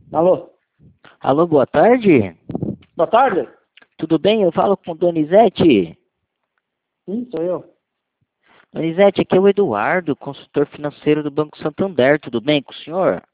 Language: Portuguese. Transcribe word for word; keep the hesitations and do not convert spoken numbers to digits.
Alô? Alô, boa tarde. Boa tarde? Tudo bem? Eu falo com Donizete. Sim, sou eu. Donizete, aqui é o Eduardo, consultor financeiro do Banco Santander. Tudo bem com o senhor?